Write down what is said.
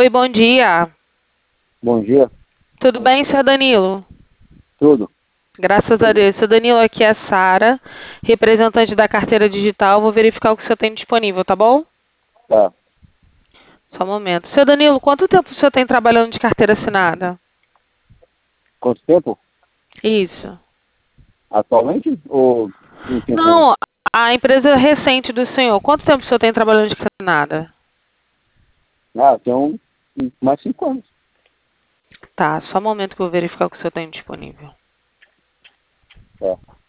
Oi, bom dia. Bom dia, Tudo bem, senhor Danilo? tudo. Graças a Deus. Senhor Danilo, aqui é a Sara, representante da carteira digital. Vou verificar o que o senhor tem disponível, tá bom? Tá. Só um momento. Senhor Danilo, quanto tempo o senhor tem trabalhando de carteira assinada? Quanto tempo? Isso. Atualmente ou um tempo antes? Não, a empresa recente do senhor. Quanto tempo o senhor tem trabalhando de carteira assinada? Tem mais 5 anos. Tá, só um momento que eu vou verificar o que o senhor tem disponível. Tá.